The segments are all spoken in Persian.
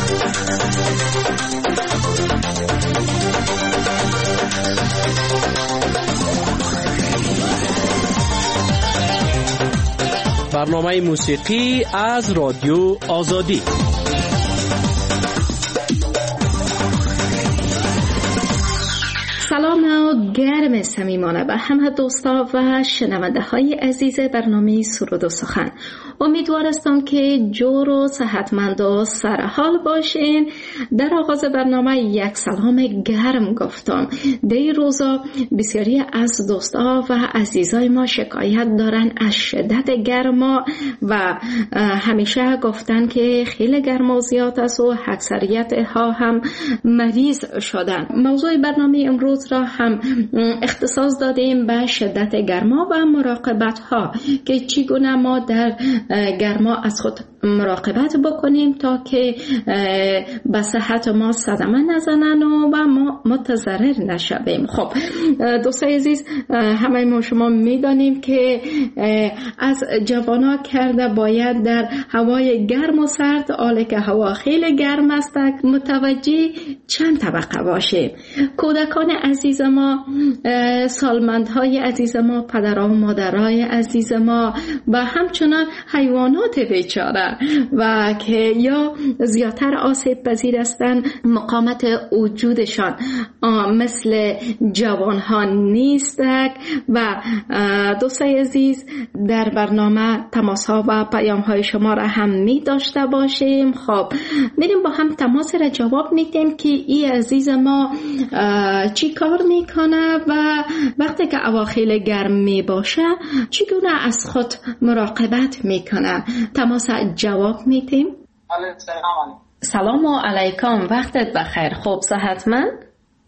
برنامه موسیقی از رادیو آزادی. سلام و گرم صمیمانه به همه دوستا و شنونده های عزیز برنامه سرود و سخن. امیدوارم که جور و صحتمند و سرحال باشین. در آغاز برنامه یک سلام گرم گفتم. در روزا بسیاری از دوستا و عزیزای ما شکایت دارن از شدت گرما و همیشه گفتن که خیلی گرما زیاد است و اکثریت ها هم مریض شدن. موضوع برنامه امروز را هم اختصاص دادیم به شدت گرما و مراقبت ها که چگونه ما در گرما از خود مراقبت بکنیم تا که به صحت ما صدمه نزنن و ما متضرر نشویم. خب دوستای عزیز، همه ما شما میدانیم که از جوانا کرده باید در هوای گرم و سرد، حالی که هوا خیلی گرم است، متوجه چند طبقه باشیم. کودکان عزیز ما، سالمندهای عزیز ما، پدرها و مادرای عزیز ما و همچنان حیوانات بیچاره و که یا زیادتر آسیب پذیر هستند، مقاومت وجودشان مثل جوانها نیست. و دوستای عزیز، در برنامه تماس‌ها و پیام‌های شما را هم می داشته باشیم. خب میریم با هم تماس را جواب میدیم که این عزیز ما چی کار میکنه و وقتی که هوا خیلی گرم می باشه چگونه از خود مراقبت میکنه. تماس جواب میدیم. سلام علیکم، وقتت بخیر. خوب صحتمند؟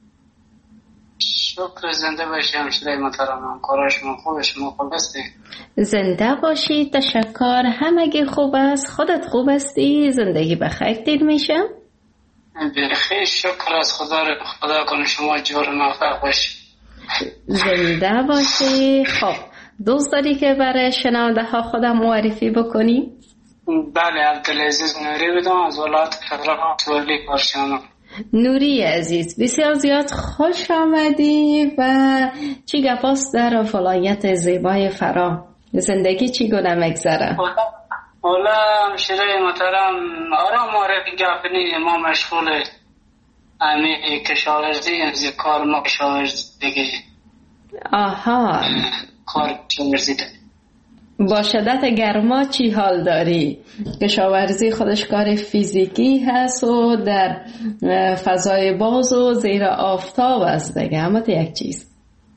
شکر، زنده باشی همشیره محترمم. کار شما خوبه؟ شما خوب هستی؟ زنده باشی، تشکر. همگی خوب است؟ خودت خوب هستی؟ زندگی بخیر دیر میشم؟ بخیر، شکر از خدا کنه شما جور موفق باشی. زنده باشی. خب دوست داری که برای شنونده ها خودم معرفی بکنی؟ بله، عبدالعزیز نوری بدم از ولایت فدرال تولی پارشانو. نوری عزیز، بسیار زیاد خوش آمدی و چی گپاست در ولایت زیبای فرا؟ زندگی چگونه میگذره؟ حالا همشیره محترم، آرام معرفی گپ نی، ما مشغول امی کشاورزی، از کار ما کشاورزی دیگه. آها، کار کشاورزی ده. با شدت گرما چی حال داری؟ کشاورزی خودش کار فیزیکی هست و در فضای باز و زیر آفتاب است دیگه، همه یک چیز.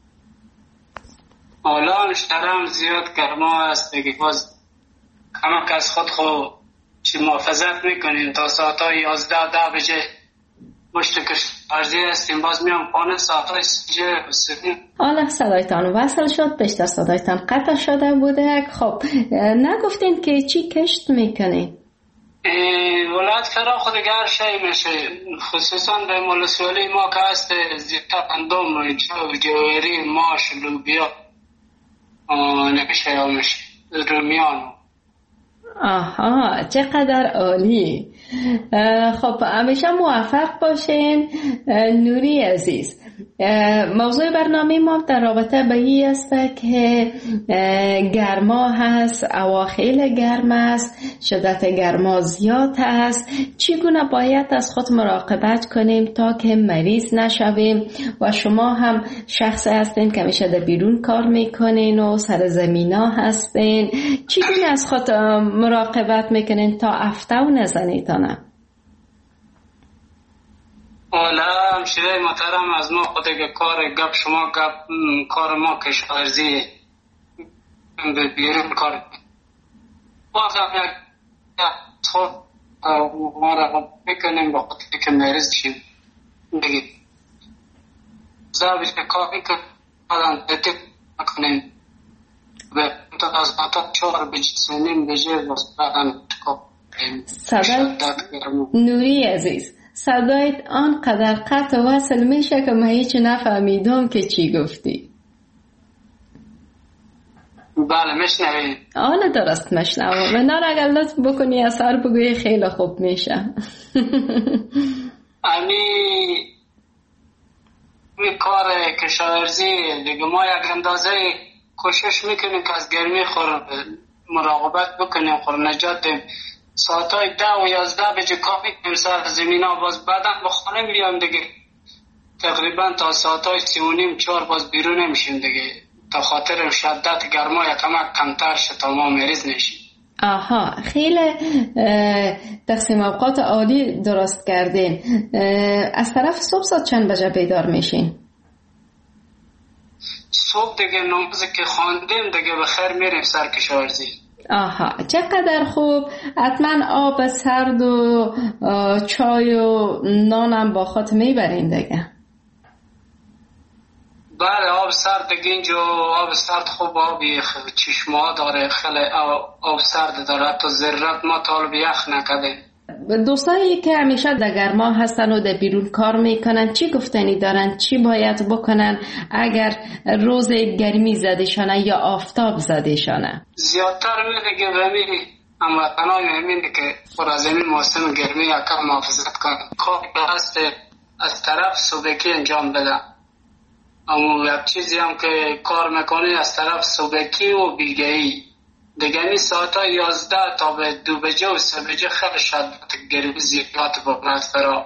حالا مشترم زیاد گرما است دیگه، باز همه که از خود چی محافظت میکنیم تا ساعت های 11 بجه مشت کشاورزی هستیم، باز میام خانه ساعت های 3 بسیدیم. حالا صدایتان وصل شد، بیشتر صدایتان قطع شده بوده. خب نگفتین که چی کشت میکنین؟ ولایت فرا خود گر شای میشه، خصوصا به مولسولی ما که هست زیتا اندوم، جواری، ماش، لوبیا نمیشه یا میشه رومیان. آها، چقدر عالی. خب همیشه موفق باشین نوری عزیز. موضوع برنامه ما در رابطه به این است که گرما هست، هوا خیلی گرم است، شدت گرما زیاد است. چگونه باید از خود مراقبت کنیم تا که مریض نشویم؟ و شما هم شخص هستین که همیشه در بیرون کار میکنین و سر زمینا هستین، چگونه از خود مراقبت میکنین تا افتاو نزنیتانه؟ حالا همشیره محترم، از ما خود کار ما کشاورزی به بیرون کار باز هم یک خود ما را بکنیم با خود که مریض شیم بگید زبیش کار میکنیم تطیب کنیم به از حتی 4 بجسمینیم بجه بسرعن صدای نوری عزیز، صدایت آنقدر قطع وصل میشه که من هیچ نفهمیدم که چی گفتی. بله میشنوید. آن درست میشنوم. من اگر لطف بکنی اثر بگوی خیلی خوب میشه. این کار کشاورزی دیگه ما یک اندازه کوشش میکنیم که از گرمی مراقبت بکنیم، نجات دیم. ساعتهای 10 و 11 بجه کار میکنیم سر زمین ها، باز بعدم به خانه میام دیگه تقریبا تا ساعتهای 3:30-4 باز بیرون نمیشیم دیگه، تا خاطر شدت گرما یکم کمتر شه تا ما مریض نشیم. آها، خیلی تقسیم اوقات عالی درست کردین. از طرف صبح ساعت چند بجه بیدار میشین؟ صبح دیگه نمازی که خواندیم دیگه بخیر میریم سر کشاورزی. آها، چقدر خوب. حتما آب سرد و چای و نانم با خود میبرین دیگه. بله آب سرد دیگه اینجا آب سرد خوب، آبی چشمه ها داره، خیلی آب سرد داره، حتی ذرت ما طالب یخ نکده. دوستایی که همیشه در گرما هستن و در بیرون کار میکنن چی گفتنی دارن؟ چی باید بکنن اگر روز گرمی زدشانه یا آفتاب زدشانه؟ زیادتر میگه بمیری اما تنهای میگه که پر از این موسم گرمی یکم محافظت کن، کار هست از طرف صبحکی انجام بده. اما یک چیزی هم که کار میکنی از طرف صبحکی و بیگهی دیگه این ساعت ها 11 تا به 2 بجه و 3 بجه خیلی شدت گرمی زیاد بکنست را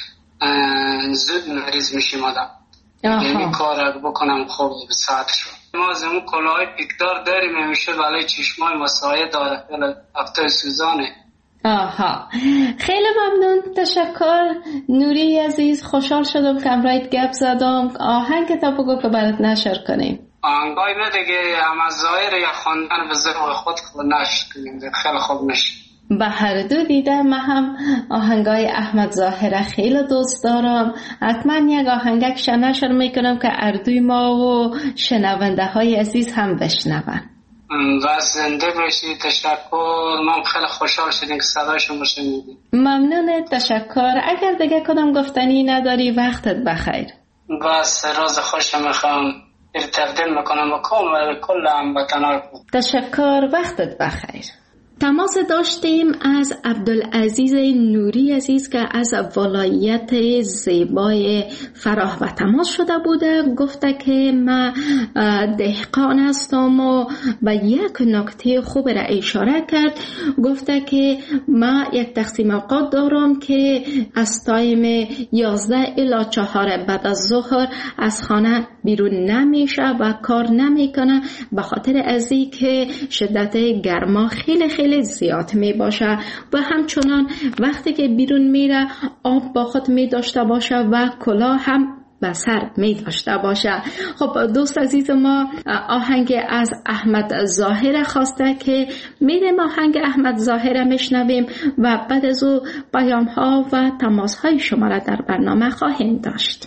زود مریض میشیم آدم. یعنی کار بکنم خوب به ساعت شد. ما از اون کلاهای پیکدار داریم همیشه ولی چشمای مسایه داره، خیلی هفته سوزانه. آها، خیلی ممنون، تشکر نوری عزیز. خوشحال شدم که امرایت گپ زدم. آهنگ تا بگو که برات نشر کنیم. آهنگای ما دیگه هم از ظاهر یا خواندن به ذوق خود نشر کنیم خیلی خوب میشه. به هر دو دیدم. من هم آهنگای احمد ظاهره خیلی دوست دارم. حتما یک آهنگک نشر میکنم که اردوی ما و شنونده های عزیز هم بشنون. و زنده باشید. تشکر. من خیلی خوشحال شدیم که صدای شما شنیدیم. ممنون، تشکر. اگر دیگه کدام گفتنی نداری وقتت بخیر. بس راز خوش میخوام تقدیم میکنم و کل هموطنان. تشکر، وقتت بخیر. تماس داشتیم از عبدالعزیز نوری عزیز که از ولایت زیبای فراه و تماس شده بوده. گفته که من دهقان هستم و به یک نکته خوب را اشاره کرد. گفته که من یک تقسیم اوقات دارم که از تایم 11 الی 4 بعد از ظهر از خانه بیرون نمیشه و کار نمیکنه به خاطر از اینکه شدت گرما خیلی زیاد می باشه و همچنان وقتی که بیرون میره آب با خود می داشته باشه و کلاه هم به سر می داشته باشه. خب دوست عزیز ما آهنگ از احمد ظاهر خواسته که میریم آهنگ احمد ظاهر میشنویم و بعد از او پیام ها و تماس های شما را در برنامه خواهیم داشت.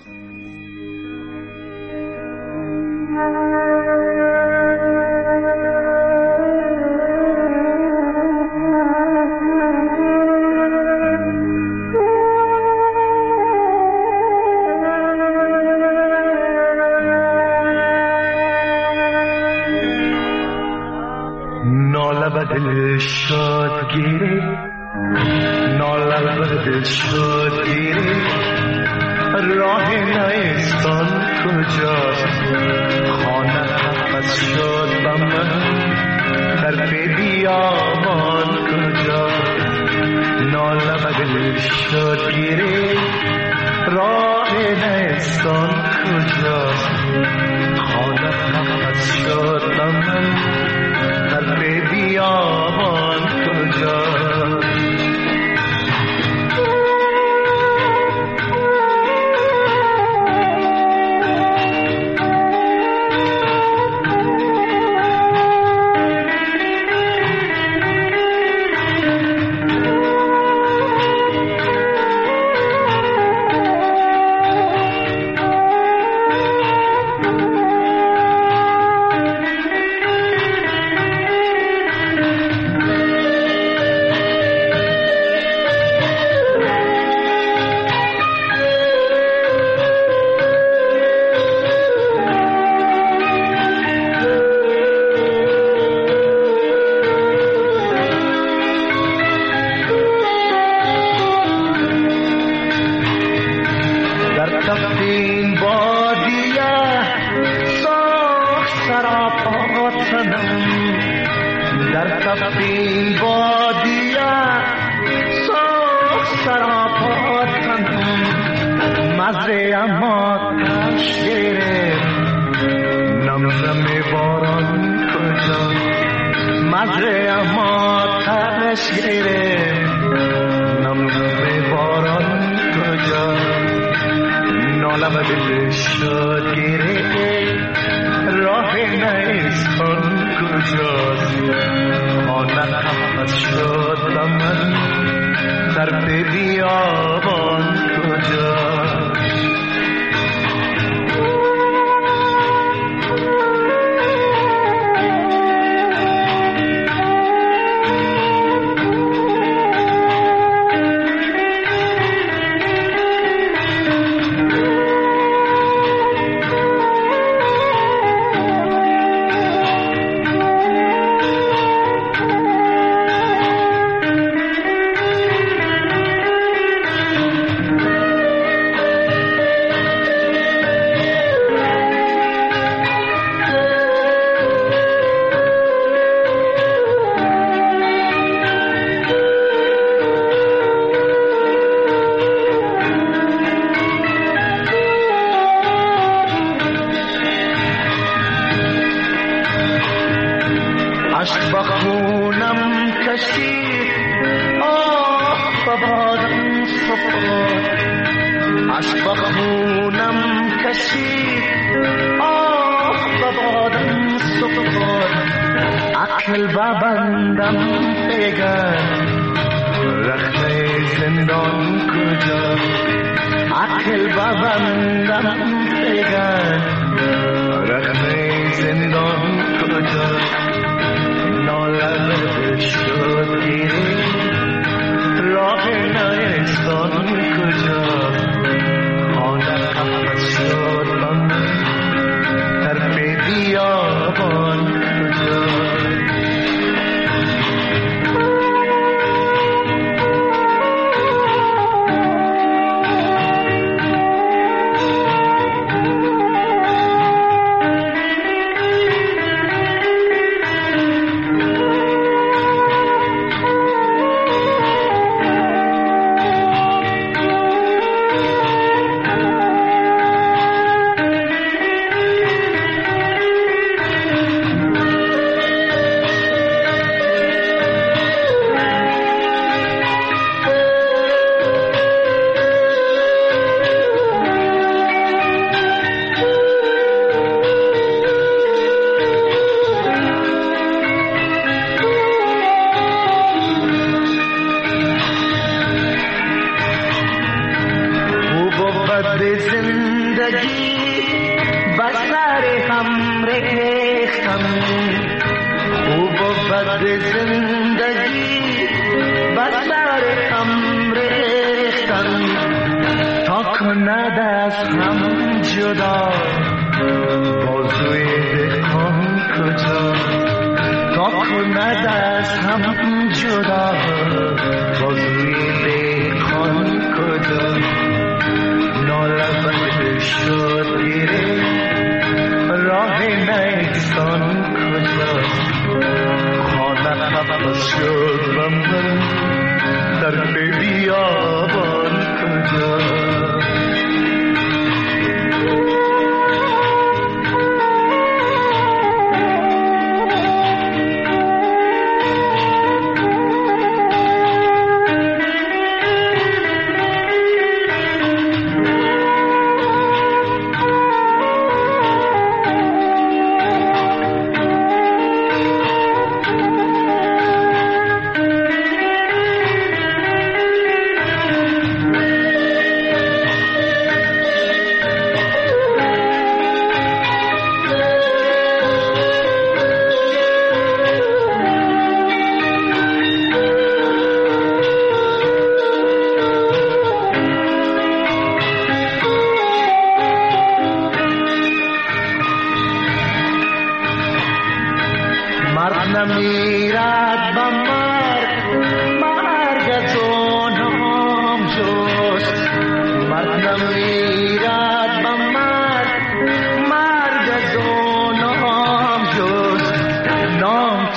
دل شاد گیره ناله به دل شاد گیره راه نیستان کجاست خانه از شاد بمن در بیابان کجاست ناله به دل شاد گیره راه نیستان کجاست خانه از شاد بمن بیابان کجا رفتیم بادیه سرخ سراپا تنم مزره اما تش گرفت نم باران کجا مزره اما تش گرفت نم باران کجا نالم دل شد گرفت راه نیستان کجاست خانه نفس شد من طرف بیابان کجاست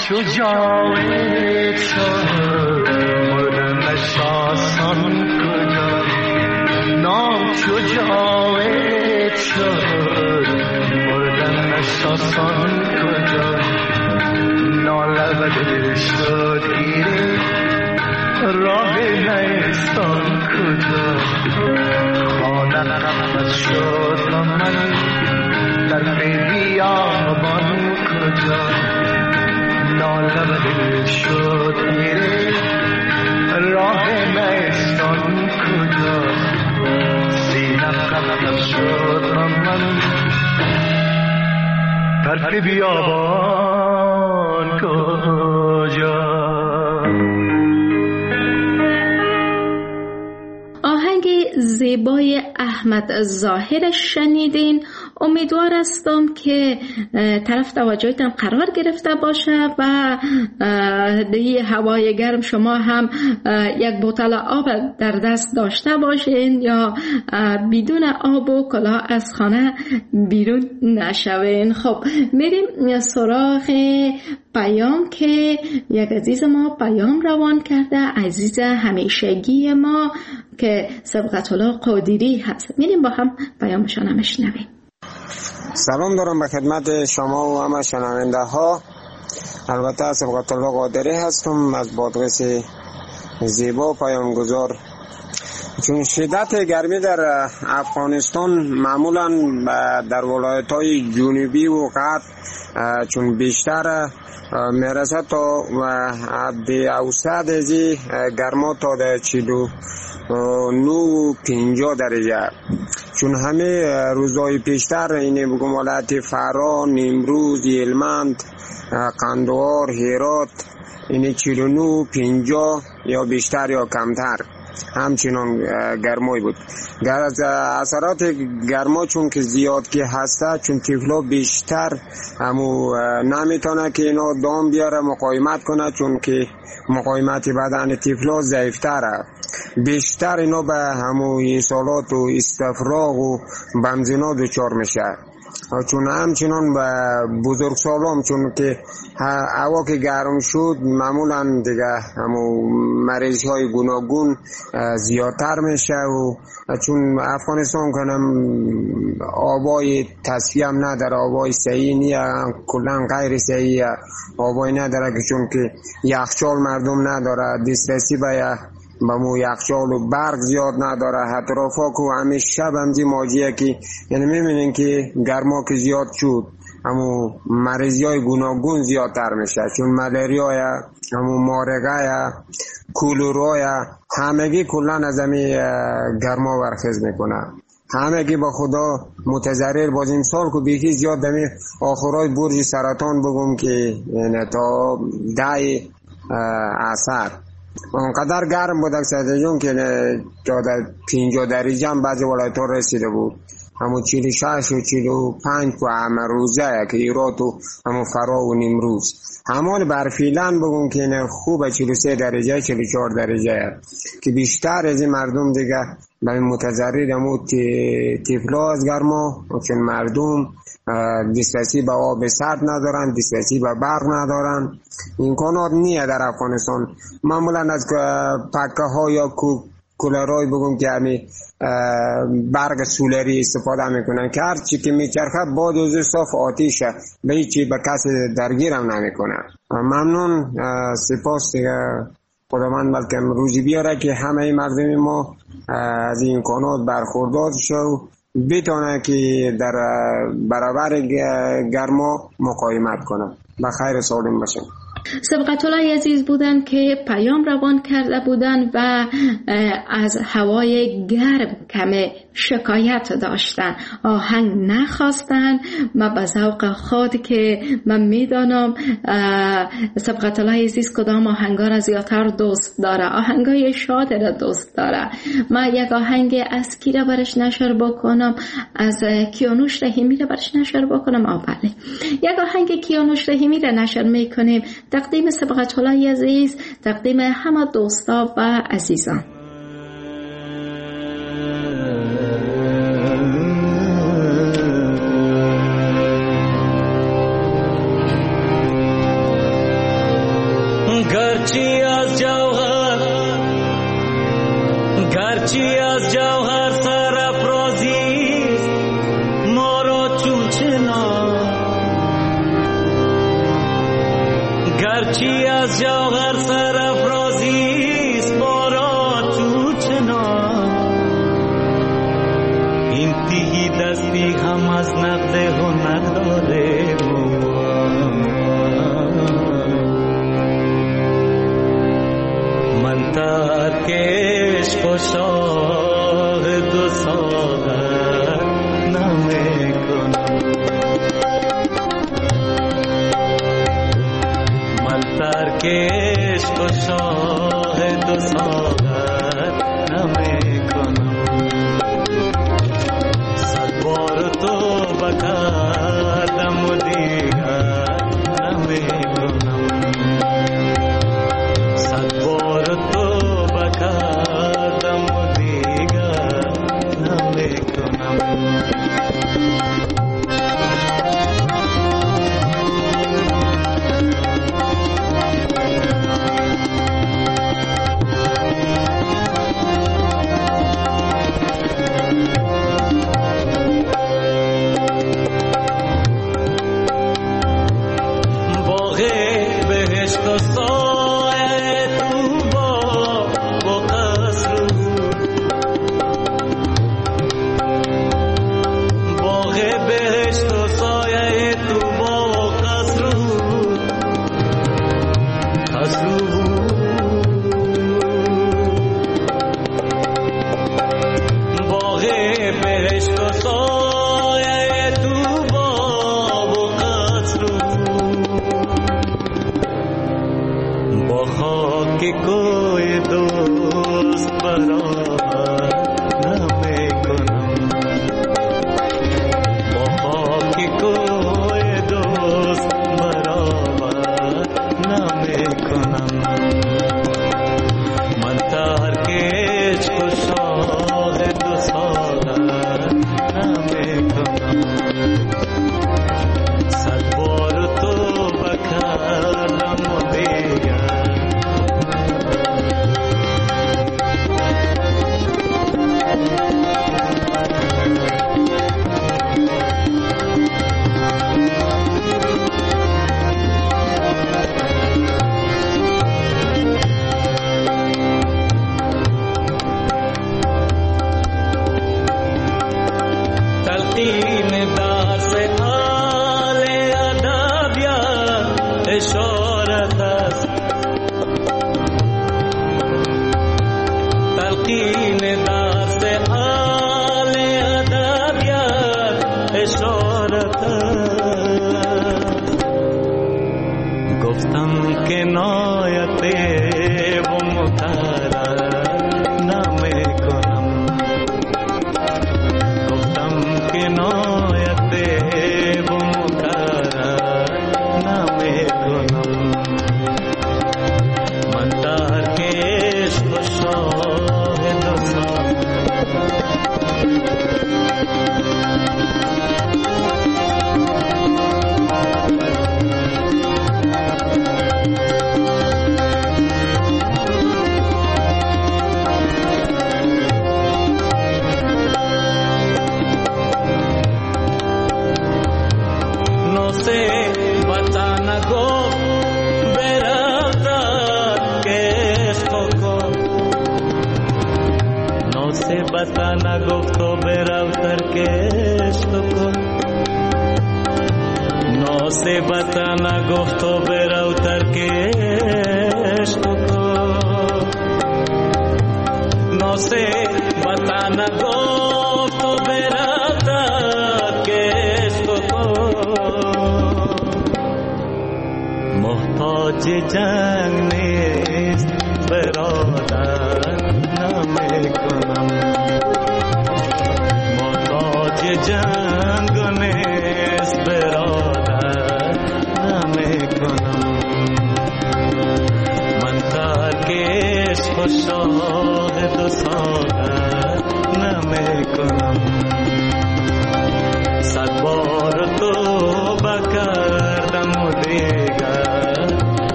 شجاع مردنش آسان کجا ناشجاع مردنش آسان کجا نالبده شد گیره راه نیستان کجا خانه نفس شد و من در بیابان کجا نالبده شد گیره راه نیستان کجا سینه نفس شد و من در بیابان کجا. آهنگ زیبای احمد ظاهر شنیدین. امیدوار هستم که طرف توجهتان قرار گرفته باشه و دیگه هوای گرم شما هم یک بوتل آب در دست داشته باشین یا بدون آب و کلاه از خانه بیرون نشوین. خب میریم سراغ پیام که یک عزیز ما پیام روان کرده، عزیز همیشگی ما که سبقت‌الله قادری هست. میریم با هم پیامشان هم بشنویم. سلام دارم به خدمت شما و همه شنونده ها. البته سبقت‌الله قادری هستم از بادغیس زیبا پیام گذار. چون شدت گرمی در افغانستان معمولا در ولایت‌های جنوبی و غرب چون بیشتر میرسه تا حد اوسط ازی گرما تا در 49-50 درجه. چون همه روزهای پیشتر اینه بگم ولایت فرا، نیمروز، هلمند، قندهار، هرات اینه 49-50 یا بیشتر یا کمتر همچنان گرمای بود. از اثرات گرما چون که زیاد که هسته، چون طفلا بیشتر همو نمیتونه که اینا دام بیاره مقاومت کنه، چون که مقاومت بدن طفلا ضعیفتره. بیشتر اینا به همو انسالات و استفراغ و بنزینا دچار میشه. چون همچنان به بزرگ سالام چون که هوا که گرم شد معمولا دیگه همو مریض های گوناگون زیادتر میشه و چون افغانستان کنم آبای تصفیه هم نداره، آبای صحیح نیه، کلن غیر صحیح آبای نداره که چون که یخچال مردم نداره، دسترسی به مو یخچال و برق زیاد نداره، اطرافا که همه شب همزی ماجیه که یعنی میبینین که گرما که زیاد شد همو مریضی های گوناگون زیادتر میشه، چون ملاریا یا همو مارگه یا کولرا یا همگی کلن از همه گرما برخیز میکنه. همگی با خدا متضرر. باز این سال که بیخی زیاد دمی آخرای برج سرطان بگم که یعنی تا 10 اثر اونقدر گرم بود اکثر جون که 50 درجه هم بعضی ولایت ها رسیده بود، همون 46 و 45 و همه روزه که ایرات و همون فرا و نیمروز همون برفیلن بگم که خوبه 43 درجه 44 درجه که بیشتر از این مردم دیگه به متضرر همون تفلا از گرما، چون مردم دسترسی به آب سرد ندارن، دسترسی به برق ندارن، امکانات نیه در افغانستان. معمولا از پکه ها یا کولرهای بگم که همین برق سولری استفاده میکنن که هر چی که میچرخه باد و صاف آتیشه، به هیچی به کسی درگیر هم نمیکنه. ممنون، سپاس دیگه. خداوند بلکه روزی بیاره که همه مردم ما از این امکانات برخوردار شو بتونه که در برابر گرما مقاومت کنه. بخیر سالم باشیم. سبقت‌الله عزیز بودن که پیام روان کرده بودن و از هوای گرم کم شکایت داشتن، آهنگ نخواستن. من به ذوق خود که من میدانم سبقت‌الله عزیز کدام آهنگا را زیادتر دوست داره، آهنگای شاد را دوست داره. من یک آهنگ از کی را برش نشر بکنم؟ از کیانوش رحیمی را برش نشر بکنم؟ بله، یک آهنگ کیانوش رحیمی را نشر میکنیم، تقدیم سبقت‌الله عزیز، تقدیم همه دوستا و عزیزان. گرچه از جوهر سرافرازی ما را چون چنان، گرچه از جوهر سرافرازی ما را چون چنان، این تیغی دستی هم از نقد هنر داره. من ترک عشق و شاه دو ساغر نمیکنم، من ترک عشق و شاه دو ساغر نمیکنم. صد بار توبه کردم و دیگر نمیکنم، صد بار توبه کردم و دیگر نمیکنم.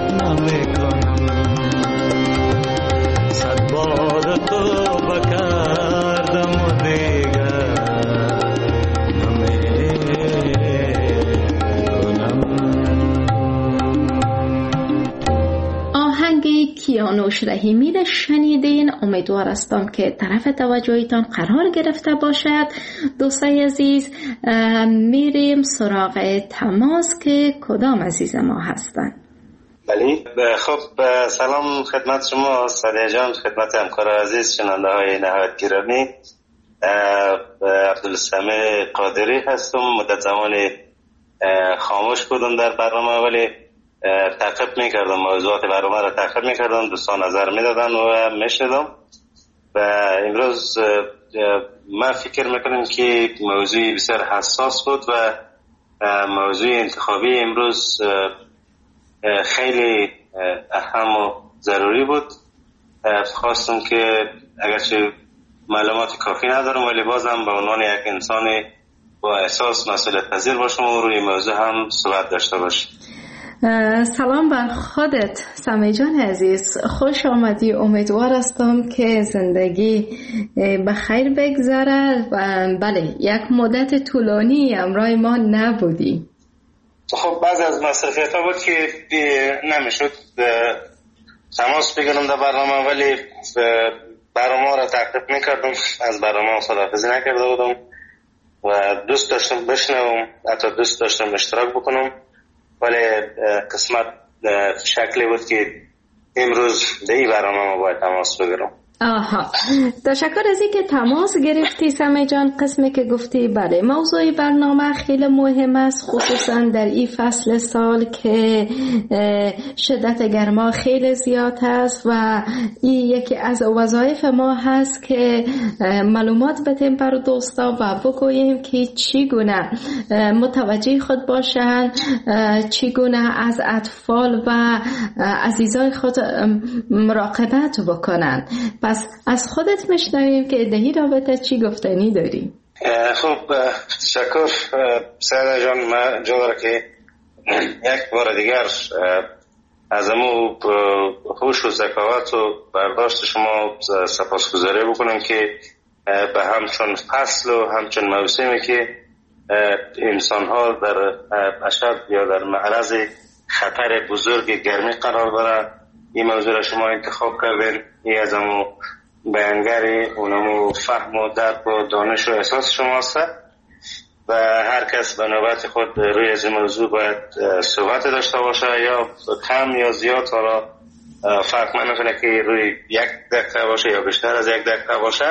صد بار تو بکر دانوش رحیمی را شنیدین. امیدوار هستم که طرف توجهتان قرار گرفته باشد. دوستای عزیز، میریم سراغ تماس که کدام عزیز ما هستند. بله، خب سلام خدمت شما ساده جان، خدمت همکار عزیز شنونده های نهایت گرامی. عبدالسمیع قادری هستم. مدت زمانی خاموش بودم در برنامه، ولی تعقیب میکردم، موضوعات برنامه را تعقیب میکردم، دوستان نظر میدادن و میشنیدم. و امروز من فکر میکنم که موضوع بسیار حساس بود و موضوع انتخابی امروز خیلی اهم و ضروری بود. خواستم که اگرچه معلومات کافی ندارم ولی بازم به عنوان یک انسان با احساس مسئولیت پذیر باشم و روی موضوع هم صحبت داشته باشم. سلام بر خودت سمیع جان عزیز، خوش آمدی. امیدوار هستم که زندگی به خیر بگذره. بله، یک مدت طولانی همراه ما نبودی. خب بعضی از مصرفیت ها بود که نمیشد تماس بگیرم در برنامه، ولی برنامه را تعقیب میکردم، از برنامه خداحافظی نکرده بودم و دوست داشتم بشنوم، حتی دوست داشتم اشتراک بکنم، ولی قسمت شکلی بود که امروز در این برنامه ما باید تماس بگیرم. آها، تشکر از اینکه تماس گرفتی سمیع جان. قسمی که گفتی بله، موضوع برنامه خیلی مهم است، خصوصا در این فصل سال که شدت گرما خیلی زیاد است و این یکی از وظایف ما هست که معلومات بدیم بر دوستا و بگوییم که چگونه متوجه خود باشن، چگونه از اطفال و عزیزای خود مراقبت بکنن. پس از خودت میشنویم که دهی رابطه چی گفتنی داری؟ خب تشکر سعید جان. من جا داره که یک بار دیگر از امو هوش و ذکاوت و برداشت شما سپاسگزاری بکنم که به همچون فصل و همچون موسمی که انسان ها در اشد یا در معرض خطر بزرگ گرمی قرار داره، این موضوع را شما انتخاب کردین. این از امو بیانگری اونمو فهم و درک و دانش و احساس شما هست و هر کس به نوبت خود روی از این موضوع باید صحبت داشته باشه، یا کم یا زیاد، حالا فرق نمیکنه که روی 1 دقیقه باشه یا بیشتر از 1 دقیقه باشه.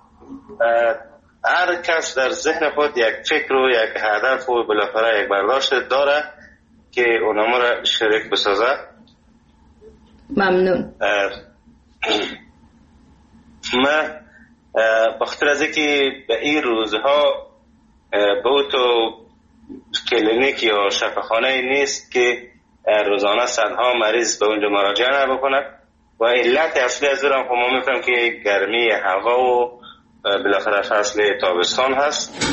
هر کس در ذهن خود یک فکر و یک هدف و بالاخره یک برداشت داره که اونمو را شریک بسازه. ممنون. من بخاطر از اینکه به این روزها به تو کلینیک یا شفاخانه نیست که روزانه صدها مریض به اونجا مراجعه نبکنه و علت اصلی از اون هم ما میفهم که گرمی هوا و بالاخره فصل تابستان هست.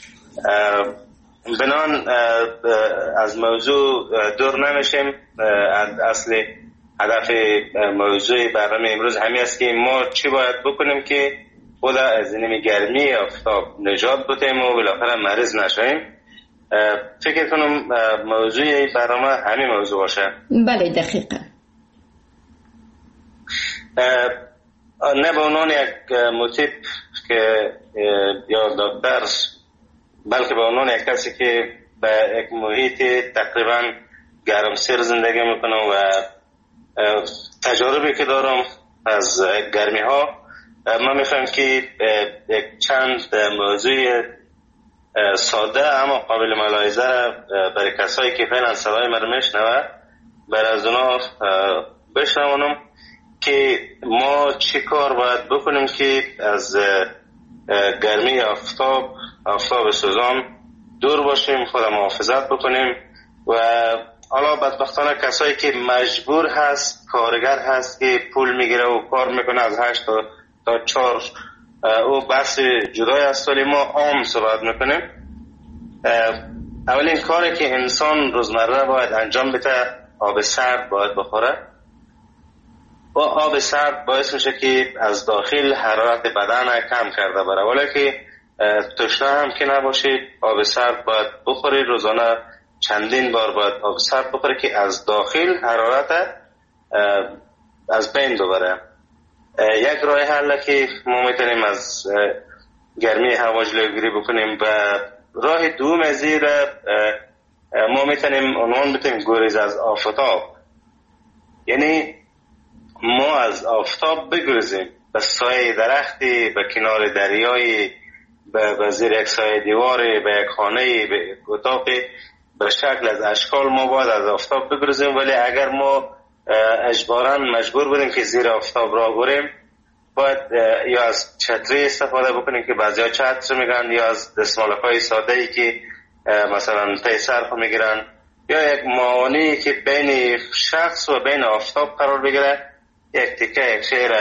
بنان از موضوع دور نمیشیم. اصلی هدف موضوع برنامه امروز همین است که ما چی باید بکنیم که خود از این گرمی آفتاب نجات بدیم و بالاخره مریض نشویم. فکر کنم موضوع برنامه همین موضوع باشه. بله دقیقاً. نه به عنوان یک موتیپ که یا دکتر، بلکه به عنوان یک کسی که به یک محیط تقریبا گرمسیر زندگی میکنم و تجاربی که دارم از گرمی ها، من میفهم که یک چند موضوع ساده اما قابل ملاحظه برای کسایی که فعلا صدای من میشنوه برای از اونا بشنوانم که ما چی کار باید بکنیم که از گرمی آفتاب سوزان دور باشیم، خود محافظت بکنیم. و حالا بدبختانه کسایی که مجبور هست، کارگر هست که پول میگیره و کار میکنه از 8 تا 4 او بحث جدای است، ولی ما عام صحبت میکنیم. اولین کاری که انسان روزمره باید انجام بده آب سرد باید بخوره و آب سرد باعث میشه که از داخل حرارت بدن کم کرده بره، ولی که تشنه هم که نباشی آب سرد باید بخوری. روزانه چندین بار باید آب سرد بخوری که از داخل حرارت از بین ببره. یک راه حل که ما میتونیم از گرمی هوا جلوگیری بکنیم و راه دوم از این ما میتونیم عنوان بدیم گریز از آفتاب. یعنی ما از آفتاب بگریزیم، به سایه درختی، به کنار دریایی، به زیر یک سایه دیواری، به یک خانه، به یک اتاقی، به شکل از اشکال ما باید از آفتاب بگریزیم. ولی اگر ما اجباراً مجبور بودیم که زیر آفتاب را بریم، باید یا از چتری استفاده بکنیم که بعضیا چتر میگن، یا از دستمالک‌های ساده‌ای که مثلا پی سرخ میگیرن، یا یک معانی که بین شخص و بین آفتاب قرار بگیره، یک تکه یک شیر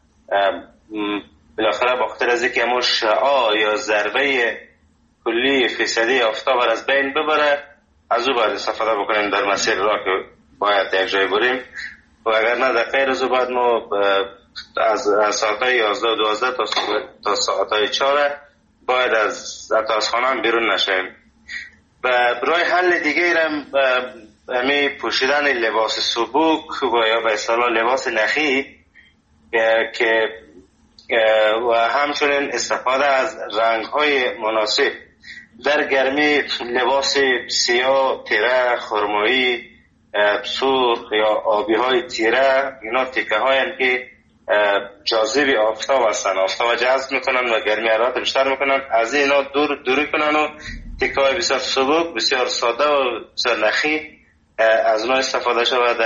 بالاخره بخاطر از اینکه همون شعاع یا ضربه کلی فیصدی آفتاب از بین ببره، از او باید استفاده بکنیم در مسیر را که باید یک جای بریم. و اگر نه در غیر از او باید ما از ساعتهای 11 و 12 تا ساعتهای 4 باید از خانه بیرون نشیم. و برای حل دیگه همی پوشیدن لباس سبوک و یا به اصطلاح لباس نخی که و همچنین استفاده از رنگ‌های مناسب. در گرمی لباس سیاه، تیره، خرمایی، سرخ یا آبی‌های تیره، اینا تکه هایی که جاذب آفتاب هستن، آفتاب جذب میکنن و گرمی حرارت بیشتر میکنن. از اینا دوری کنن و تکه های بسیار سبک، بسیار ساده و بسیار نخی از اونها استفاده شود.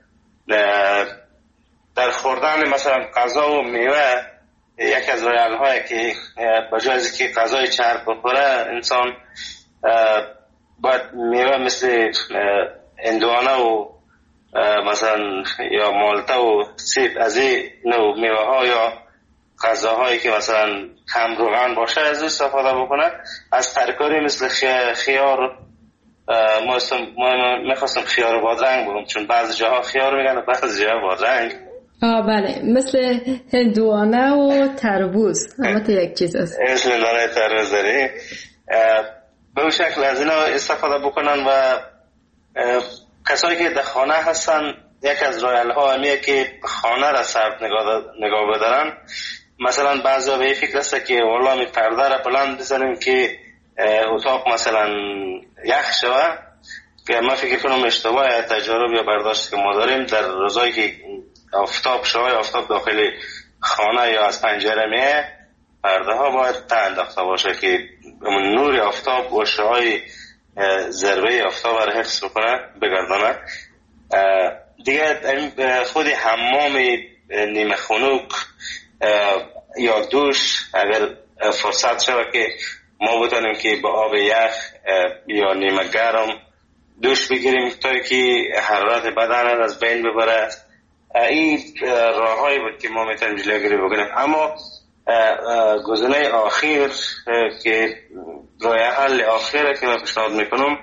در خوردن مثلا غذا و میوه، یک از راه حل‌هایی که بجای از که غذای چرب بخوره، انسان باید میوه مثل اندوانه و مثلا یا مالته و سیب، از این نوع میوه ها یا غذاهایی که مثلا کم روغن باشه از این استفاده بکنه. از ترکاری مثل خیار، ما میخواستم خیار بادرنگ بگم، چون بعضی جاها خیار میگن و بعضی جاها بادرنگ. بله، مثل هندوانه و تربوز، اما تو یک چیز هست مثل هندوانه تربوز داری. به اون شکل از اینا استفاده بکنن. و کسایی که در خانه هستن، یک از راه حل‌ها همیه که خانه را سرد نگاه بدارن. مثلا بعضیا به این فکر هست که والله می پرده را بلند بزنیم که اتاق مثلا یخ شوه، که من فکر کنم اشتباه تجارب یا برداشت که ما داریم. در روزایی که آفتاب داخل خانه یا از پنجره میه، پرده ها باید تا انداخته باشه که نور آفتاب و شعاع ضربه آفتاب را حفظ بکنه، بگردانه. دیگه خود حمام نیمه خنک یا دوش، اگر فرصت شود که ما بتونیم که با آب یخ یا نیمه گرم دوش بگیریم تا که حرارت بدن از بین ببره. این راههایی بود که ما میتونیم جلوگیری بکنیم. اما گزینه آخر که راه حل آخره که من پیشنهاد میکنم،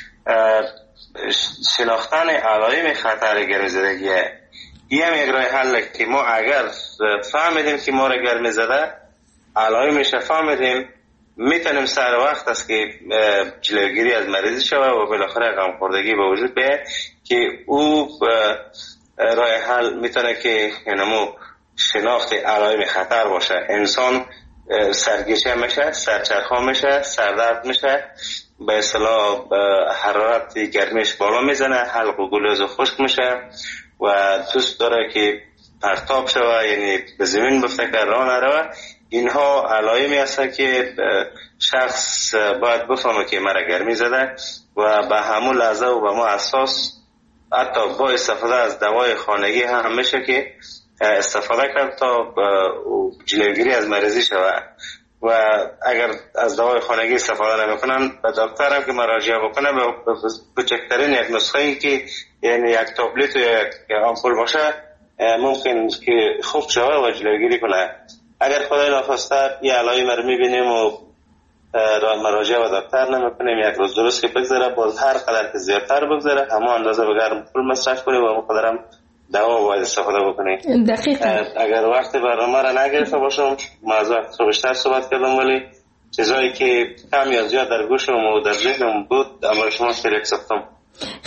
شناختن علائم خطر گرمیزدگیه. این هم یک راه حل که ما اگر فهمیدیم که ما را گرمی زده، علائمش فهمیدیم، میتونیم سر وقت است که جلوگیری از مریضی شود و بالاخره غمخوردگی به وجود بیاید که او راه حل میتونه که اینمو شناخت علائم خطر باشه. انسان سرگیچه میشه، سرچرخا میشه، سردرد میشه، به اصطلاح حرارت گرمیش بالا میزنه، حلق و گلوز خشک میشه و دوست داره که پرتاب شوه، یعنی به زمین بفته که راه نروه. اینها علائمی هستن که شخص باید بفهمه که مرا گرمی زده و به همون لحظه و به ما اساس حتی با استفاده از دوای خانگی هم میشه که استفاده کرد تا جلوگیری از مریضی شود. و اگر از دوای خانگی استفاده نمیکنن، به دکتر هم که مراجعه بکنه به کوچکترین یک نسخه‌ای که یعنی یک تابلت یا یک آمپول باشه، ممکن که خوب شود و جلوگیری کنه. اگر خدای ناخواسته یه علائم رو میبینیم و راه مراجعه و دکتر نمیکنیم، یک روز درست که بگذره، باز هر قدر که زیادتر بگذره همه اندازه به گرم پول مصرف کنیم و مقدرم دوا باید استفاده بکنیم. دقیقاً. اگر وقت برنامه را نگرفته باشم، معذرت بیشتر صحبت کردم، ولی چیزایی که کم یا زیاد در گوشم و در ذهنم بود اما شما شریک ساختم.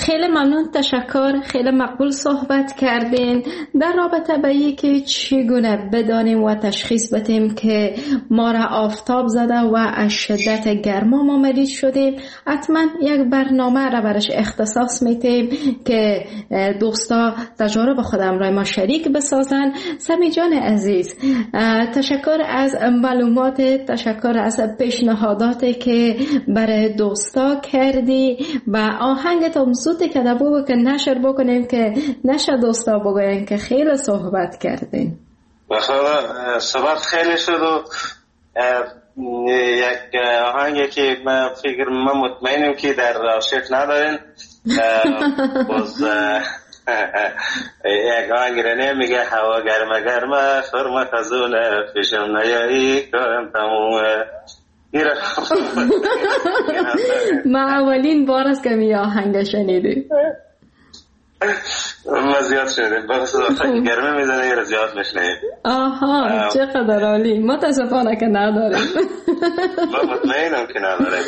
خیلی ممنون، تشکر. خیلی مقبول صحبت کردین در رابطه به این که چگونه بدانیم و تشخیص بدیم که ما را آفتاب زده و از شدت گرما ما مریض شدیم. حتما یک برنامه را برش اختصاص میتیم که دوستا تجارب خودم را ما شریک بسازن. سمی جان عزیز، تشکر از معلومات، تشکر از پیشنهاداتی که برای دوستا کردی و آهنگت هم زود که دبو که نشر بکنیم که نشه دوستا بگوین که خیلی صحبت کردین. بخدا صحبت خیلی شد و یک آهنگی که من فکر مطمئنم که در عاشق ندارین باز یک آهنگ رنه میگه هوا گرمه گرمه فرما خزونه پیشم نیایی کارم تمومه. ما اولین بار است که می آهنگ شنیدیم. ما زیاد شنیدیم بخصوص آخه گرمه میزنه یه زیاد نشنیدیم. آها چقدر عالی. متاسفانه که نداریم. ما مطمئنم که نداریم.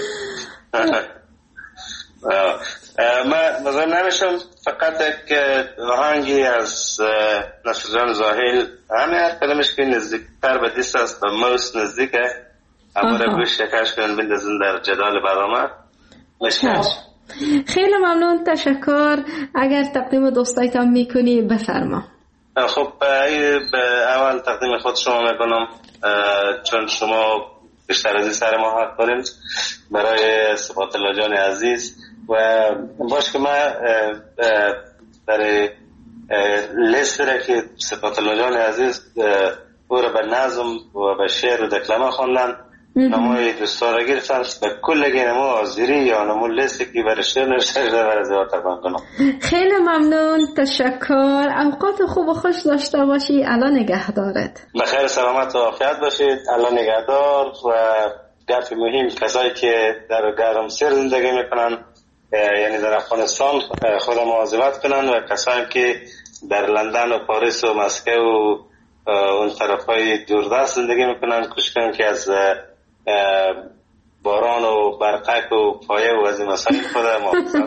من مزایم نمیشم فقط یک آهنگی از نصرجان زاهیل همه هر کلمش که نزدیکتر به دیست است به موست نزدیکه اما را گوش یکش کنن بندازن در جدال برنامه مشکل. خیلی ممنون، تشکر. اگر تقدیم دوستایتان میکنی بفرما. خب اول تقدیم خود شما میکنم چون شما بیشتر از این سر ما حق داریم برای صفات الله جان عزیز و باش که من در لیست را که صفات الله جان عزیز او را به نظم و به شعر و دکلمه خوندن نموی دوستا را گرفتن به کل نمو آزیری یا نمو لیستی که برای شعر نوشته شده برای زیاد تقدیم کنم. خیلی ممنون، تشکر. اوقات خوب و خوش داشته باشی. الله نگهدارت. بخیر سلامت و عافیت باشید. الله نگهدار. و گفت مهم کسایی که در گرمسیر زندگی میکنن یعنی در افغانستان خود مواظبت کنن و کسایی که در لندن و پاریس و مسکو و اون طرفای دوردست زندگی میکنن کوشش کنن که از باران و برقک و پایه و از این مسائل خود محافظت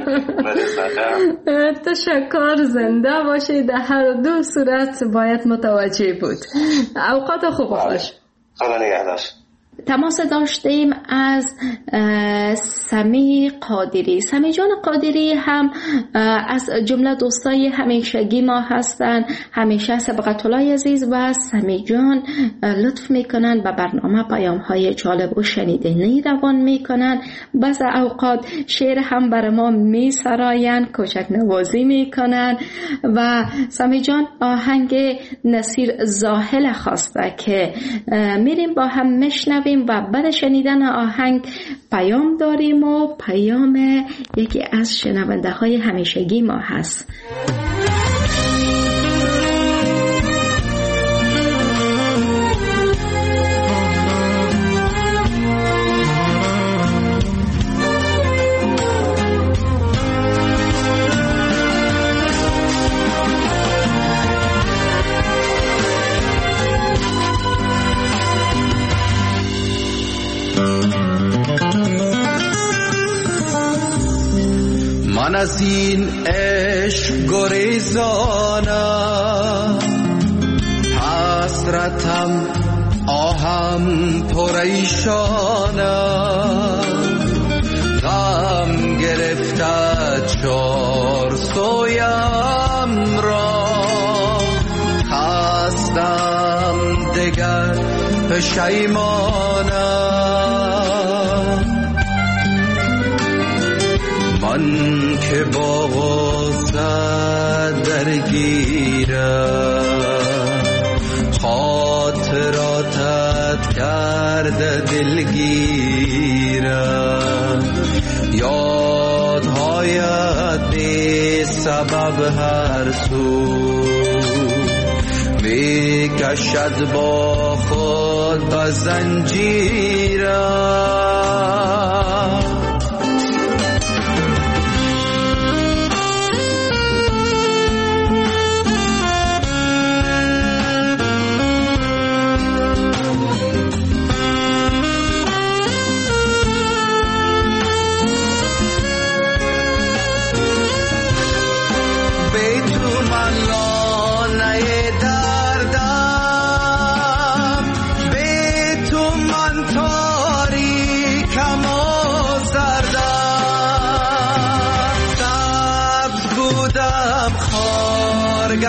کنن. تشکر. زنده باشید. در هر دو صورت باید متوجه بود. اوقات خوب باش. خدا نگهدار. تماس داشتیم از سمی قادری. سمی جان قادری هم از جمله دوستای همیشگی ما هستند. همیشه سبقت الله عزیز و سمی جان لطف میکنن به برنامه پیام های جالب و شنیدنی روان میکنن. بعض اوقات شعر هم بر ما میسراین، کوچک نوازی میکنن و سمی جان آهنگ نصیر زاهل خواسته که میریم با هم مشنویم و بعد شنیدن آهنگ پیام داریم و پیام یکی از شنونده های همیشگی ما هست. من از این عشق گریزانم، حسرتم آهم پریشانم، غم گرفته چار سویم را، خستم دگر پشیمانم. من که با غصه درگیرم، خاطراتت کرده دلگیرم، یادهایت بی سبب هر سو می کشد با خود به زنجیرم.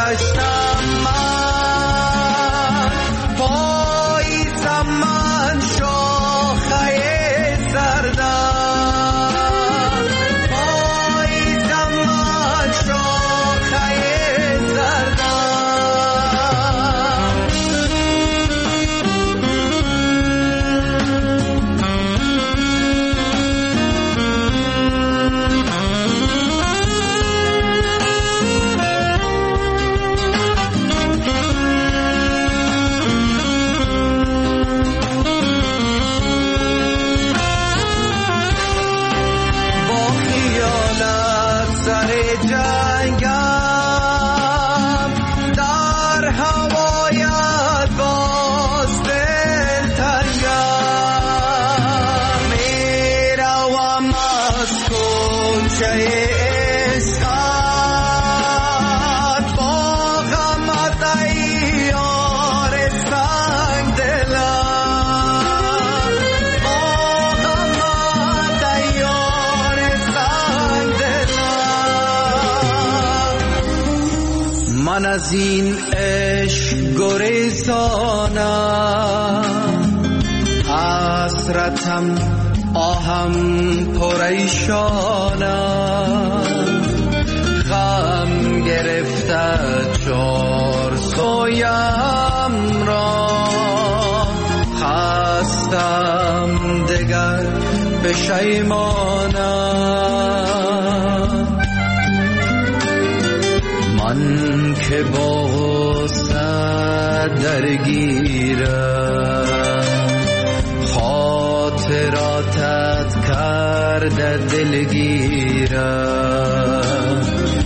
گشتم من پاییزم من شاخه سردم پاییزم من شاخه من از این عشق گریزانم حسرتم آهم پریشانم غم گرفته چار سویم را خستم دگر پشیمانم من که با غصه درگیرم خاطراتت کرده دلگیرم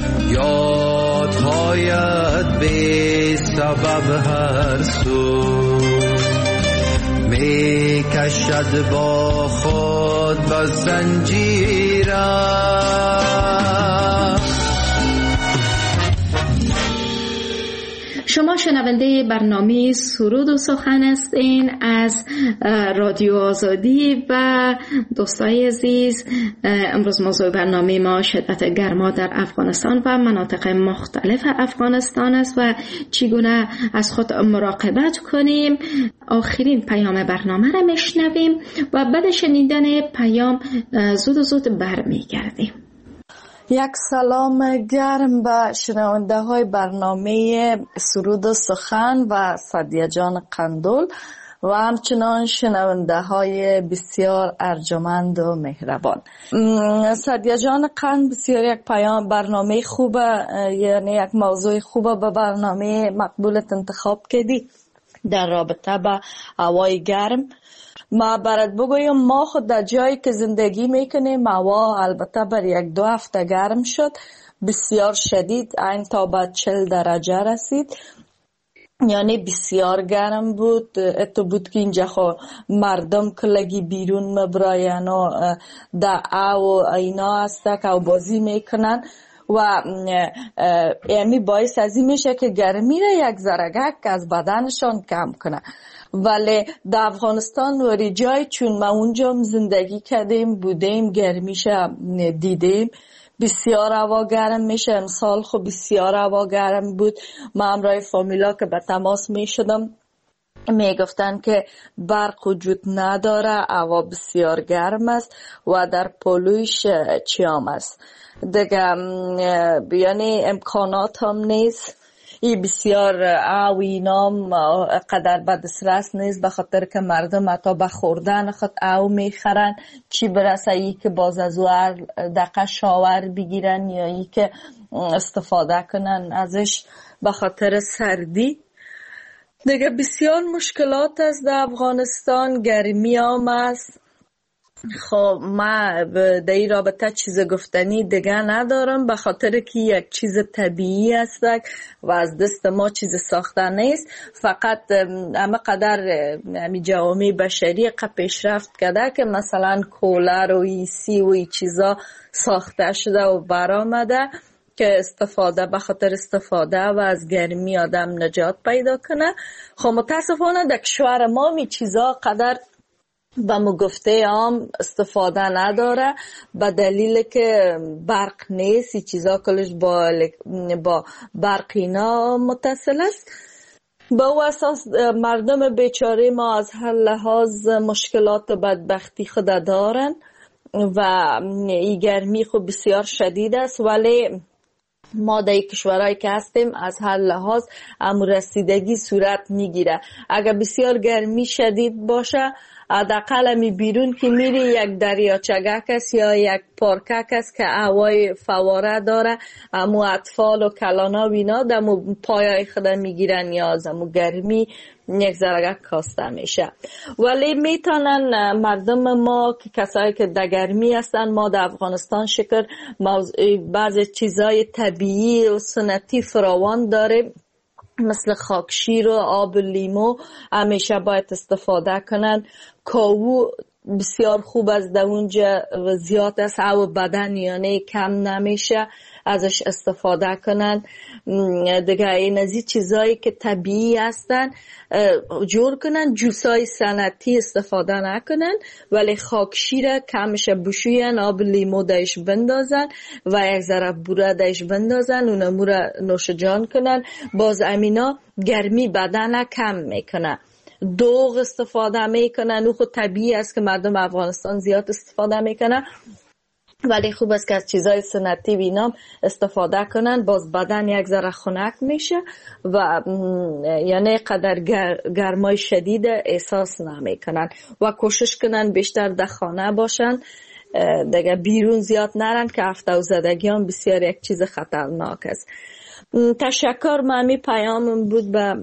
یادهایت بی سبب هر سو می کشد با خود با زنجیرم. شما شنونده برنامه سرود و سخن هستین از رادیو آزادی و دوستای عزیز. امروز موضوع برنامه ما شدت گرما در افغانستان و مناطق مختلف افغانستان است و چگونه از خود مراقبت کنیم. آخرین پیام برنامه را میشنویم و بعد شنیدن پیام زود برمیگردیم. یک سلام گرم به شنونده های برنامه سرود و سخن و سعدیه جان قندول و همچنان شنونده های بسیار ارجمند و مهربان. سعدیه جان قند بسیار یک پیام برنامه خوبه، یعنی یک موضوع خوبه به برنامه مقبولت انتخاب کردی در رابطه با هوای گرم. ما برات بگویم ما خود در جایی که زندگی میکنیم هوا البته بر 1-2 هفته گرم شد، بسیار شدید، این تا به 40 درجه رسید، یعنی بسیار گرم بود. اتو بود که اینجا خو مردم کلگی بیرون مبراین و در او اینا هسته که بازی میکنن و یعنی باعث از این میشه که گرمی را یک ذرگک از بدنشان کم کنه. ولی در افغانستان و جای چون ما اونجا زندگی کردیم بودیم گرمیشه دیدیم، بسیار هوا گرم میشه. امسال خب بسیار هوا گرم بود. ما همراه فامیلا که به تماس میشدم میگفتن که برق وجود نداره، هوا بسیار گرم است و در پلویش چیام است دیگه، یعنی امکانات هم نیست. این بسیار اینا قدر بدسترس نیست، به خاطر که مردم حتی به خوردن خود او میخرن، چی برسه ای که باز از هر دقیقه شاور بگیرن یا ای که استفاده کنن ازش به خاطر سردی دیگه. بسیار مشکلات است در افغانستان، گرمی هم است. خب ما در این رابطه چیز گفتنی دیگه ندارم، به خاطر که یک چیز طبیعی است و از دست ما چیز ساخته نیست. فقط همه قدر همی جوامع بشری پیشرفت کرده که مثلا کولر و ایسی و ای چیزا ساخته شده و برآمده که استفاده به خاطر استفاده و از گرمی آدم نجات پیدا کنه. خب متاسفانه در کشور ما می چیزا قدر به مگفته عام استفاده نداره به دلیل که برق نیست. این چیزا کلش با برق اینا متصل است. با او اساس مردم بیچاره ما از هر لحاظ مشکلات بدبختی خود دارن و این گرمی خود بسیار شدید است، ولی ما در کشورهایی که هستیم از هر لحاظ رسیدگی صورت میگیره. اگر بسیار گرمی شدید باشه، حداقل می بیرون که میری یک دریاچگک است یا یک پارکک است که هوای فواره داره، امو اطفال و کلانا و اینا دمو پایای خود میگیرن یا از امو گرمی یک ذرگک کاسته میشه. ولی میتونن مردم ما که کسایی که در گرمی هستن، ما در افغانستان شکر بعضی چیزای طبیعی و سنتی فراوان داره، مثل خاکشیر و آب لیمو همیشه باید استفاده کنن. کاوو بسیار خوب از در اونجا زیاد است، او بدن یعنی کم نمیشه، ازش استفاده کنن. دیگه این از این چیزایی که طبیعی هستن جور کنن، جوسای سنتی استفاده نکنن، ولی خاکشیر کمش بشوین، آب لیمو دایش بندازن و یک ذره بوره دایش بندازن، اونمو را نوش جان کنن. باز امینا گرمی بدن کم میکنه. دوغ استفاده میکنن، او خود طبیعی است که مردم افغانستان زیاد استفاده میکنن، ولی خوب است که از چیزای سنتی وینام استفاده کنن. باز بدن یک ذره خنک میشه و یعنی قدر گرمای شدید احساس نمیکنن و کوشش کنن بیشتر در خانه باشن، دیگه بیرون زیاد نرن که هفته زدگی هم بسیار یک چیز خطرناک است. تشکر. مامی پیامم بود به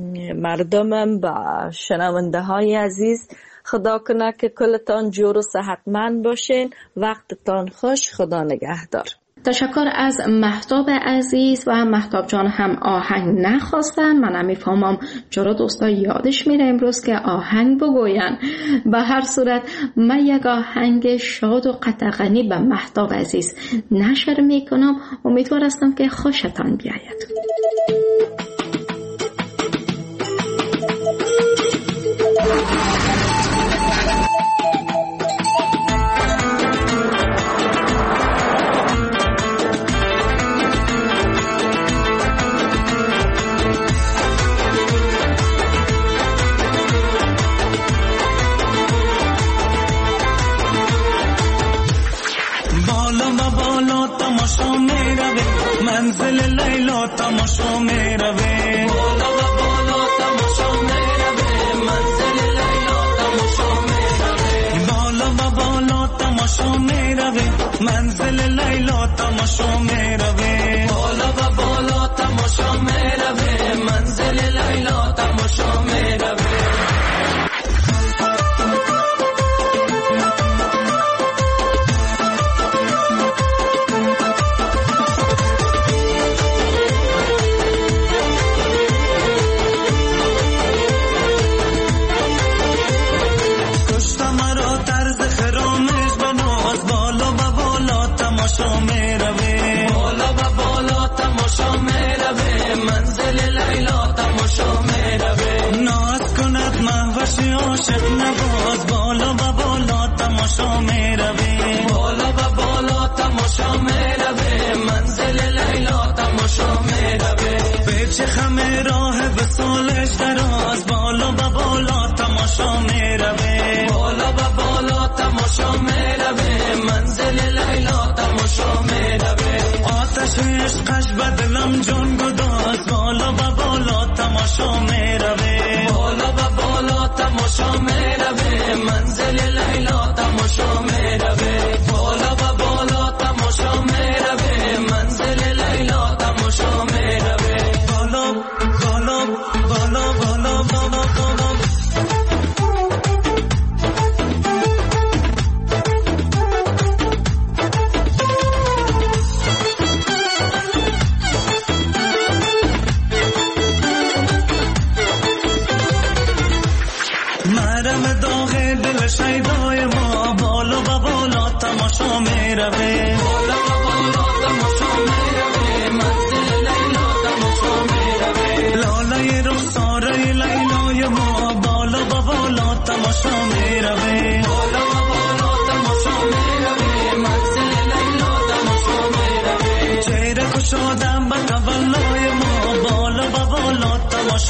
مردمم، به شنونده های عزیز. خدا کنه که کلتان جور و صحتمند باشین. وقتتان خوش. خدا نگهدار. تشکر از مهتاب عزیز. و مهتاب جان هم آهنگ نخواستن، من میفهمم چرا دوستا یادش میره امروز که آهنگ بگوین. به هر صورت من یک آهنگ شاد و قطغنی به مهتاب عزیز نشر میکنم. امیدوار هستم که خوشتان بیاید. منزل لیلا تماشا می روه، بالا و بالا تماشا می روه، منزل لیلا تماشا می روه، بالا و بالا تماشا می روه، منزل لیلا تماشا می روه، بالا و بالا تماشا می روه، منزل لیلا تماشا می روه. عاشق نواز بالا و بالا تماشا می روی، بالا و بالا تماشا می روی، منزل لیلا تماشا می روی، به چه خم راه وصالش دراز بالا و بالا تماشا می روی، بالا و بالا تماشا می روی، منزل لیلا تماشا می روی، آتش عشقش بدلم جان گداز بالا و بالا تماشا می روی، بالا و بالا تماشا می روی، منزل لیلا تماشا می روی، بالا و بالا تماشا می روی، منزل لیلا تماشا می روی، بالا بالا بالا بالا بالا بالا. شیدای ما بالا و بالا تماشا می روی، بالا و بالا تماشا می روی، منزل لیلا تماشا می روی، لالای رخساره لیلای ما بالا و بالا تماشا می روی،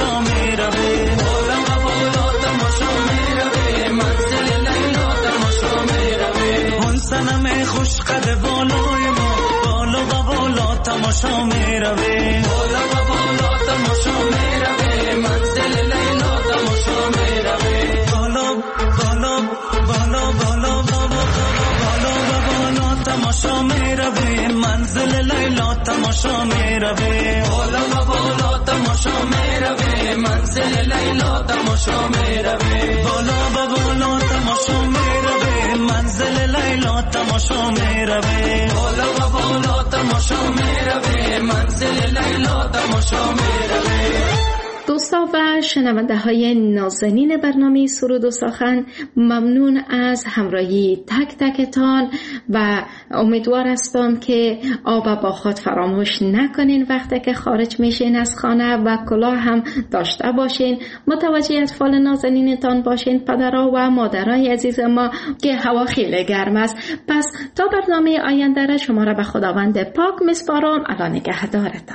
تماشا میروه بالا و بالا تماشا میروه منزل لیلا تماشا میروه اون صنم خوش قد بالای ما بالا و بالا تماشا میروه بالا و بالا تماشا میروه منزل لیلا تماشا میروه بالا بالا بالا بالا بالا و بالا تماشا میروه منزل لیلا تماشا میروه بالا و بالا تماشا میروه منزل لیلا تماشا میروه بالا و بالا تماشا میروه منزل لیلا تماشا میروه بالا و بالا تماشا میروه منزل لیلا تماشا میروه. دوستا و شنونده های نازنین برنامه سرود و سخن، ممنون از همراهی تک تکتان و امیدوار هستم که آب با خود فراموش نکنین وقتی که خارج میشین از خانه و کلاه هم داشته باشین. متوجه اطفال نازنینتان باشین، پدرها و مادرای عزیز ما که هوا خیلی گرم است. پس تا برنامه آینده را شما را به خداوند پاک میسپارم. الان نگهدارتان.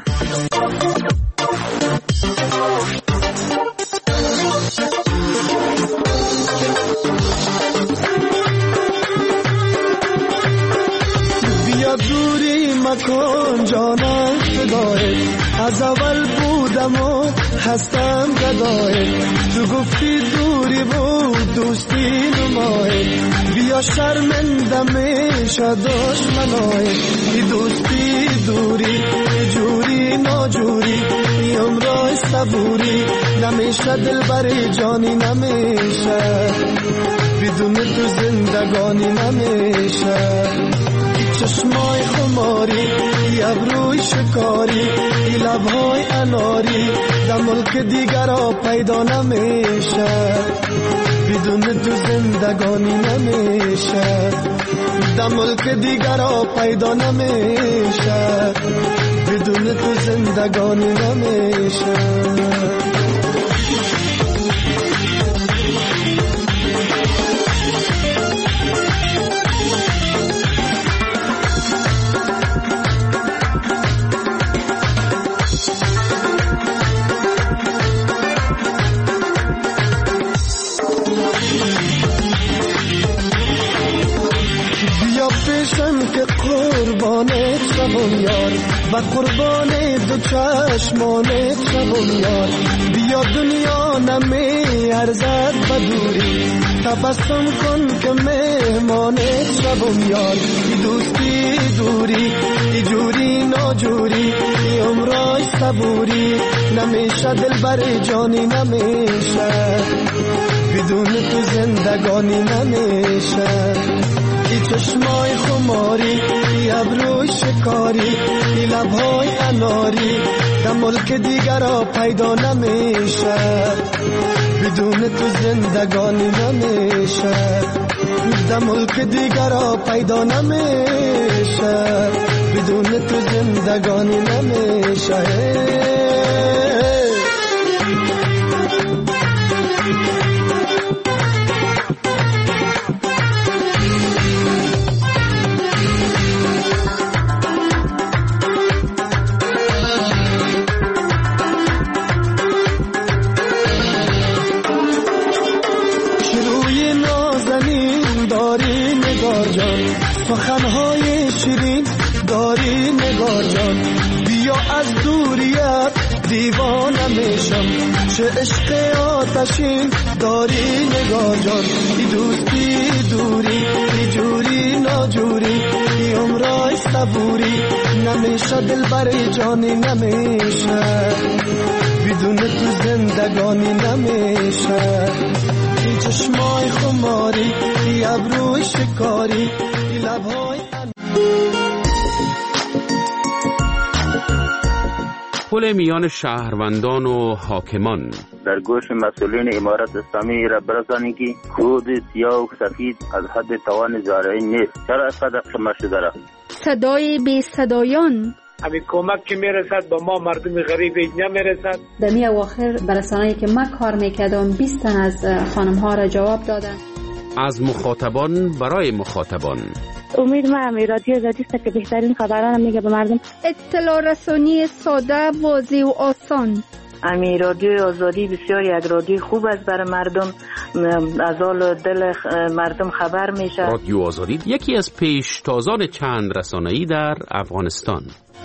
بیا دوری مکن جانم فدای، از اول بودم و هستم گدای، تو گفتی دوری بود دوستی نمای، بیا شرمنده میشه دشمنای، ای دوستی دوری جوری ناجوری عمرای صبوری نمیشه دل بر جانی نمیشه، بدون تو زندگانی نمیشه، چشمای خماری ابروی شکاری لبهای اناری در ملک دیگر ها پیدا نمیشه، بدون تو زندگانی نمیشه، در ملک دیگر ها پیدا نمیشه، بدون تو زندگانی نمیشه. که قربانت شبم یار و قربان دو چشمانت شبم یار، بیا دنیا نمی ارزد و دوری تبسم کن که مهمانت شبم یار، ای دوستی دوری ای جوری ناجوری ای عمرای صبوری نمیشه دل بر جانی نمیشه، بدون تو زندگانی نمیشه، ای چشمای خماری ای ابروی شکاری ای لبهای اناری در ملک دیگر ها پیدا نمیشه، بدون تو زندگانی نمیشه، در ملک دیگر ها پیدا نمیشه، بدون تو زندگانی نمیشه. سخنهای شیرین داری نگار جان، بیا از دوریت دیوانه میشم، چه عشق آتشین داری نگار جان، ای دوستی دوری ای جوری ناجوری ای عمرای صبوری نمیشه دل بر جانی نمیشه، بدون تو زندگانی نمیشه، ای چشمای خماری ای ابروی شکاری ای لبهای پل میان شهروندان و حاکمان. در گوش مسئولین امارت اسلامی را برسانید که خود سیاه و سفید از حد توان زارعی نیست. چرا اینقدر شما شده را؟ صدای بی صدایان. همین کمک که میرسد با ما مردم غریب نمیرسد. در می اواخر برسانه‌ای که من کار میکردم 20 تن از خانم ها را جواب دادن. از مخاطبان برای مخاطبان. امید من رادیو آزادی است که بهترین خبران میگه به مردم. اطلاع رسانی ساده، واضح و آسان. امی رادیو آزادی بسیار یک رادیو خوب است برای مردم، از حال دل مردم خبر میشه. رادیو آزادی یکی از پیشتازان چند رسانه‌ای در افغانستان.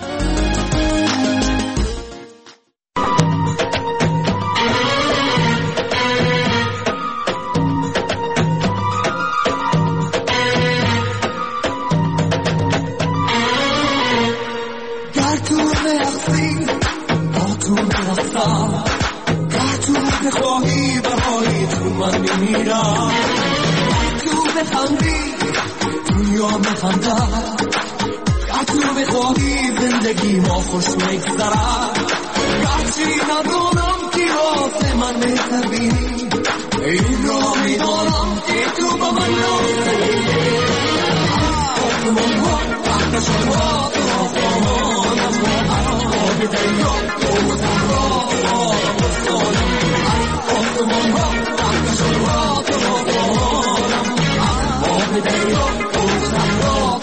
بخواهی برای تو من میمیرم، تو بخندی دنیا میخندد، تو بخواهی زندگی ما خوش میگذرد، گرچه ندانم که راست من میتبینی، این را میدانم که تو با من راستی. آسمان ها تحتشان ها تو آسمانم و آب دریا تو صحرا آسمان ها تحتشان ها تو آسمانم آب دریا تو صحرا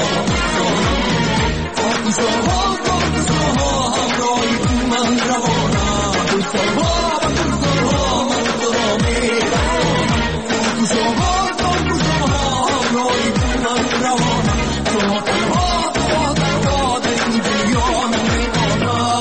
آسمان ها همراهی تو من روانم، گلزارها و گلزارها من تو را میرسانم، گلزارها همراهی تو من روانم، تو تنها در این دنیا نمیمانم.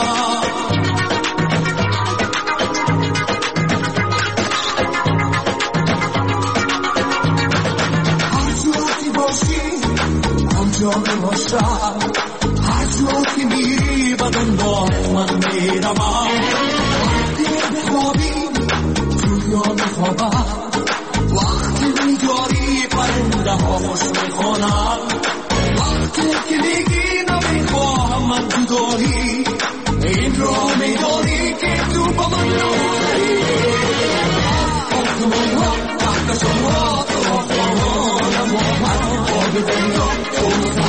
هر جایی باشی آنجا باشم، هر جایی میری و دنبال من میروم، وقتی بخوابی دنیا میخوابم، وقتی میداری پرنده ها خوش میخوانم، وقتی که میگی نمیخواهم من جدایی، این را میداری که تو با من نوزی. آسمان ها تحتشان ها تو آسمانم و من آب دنیا تو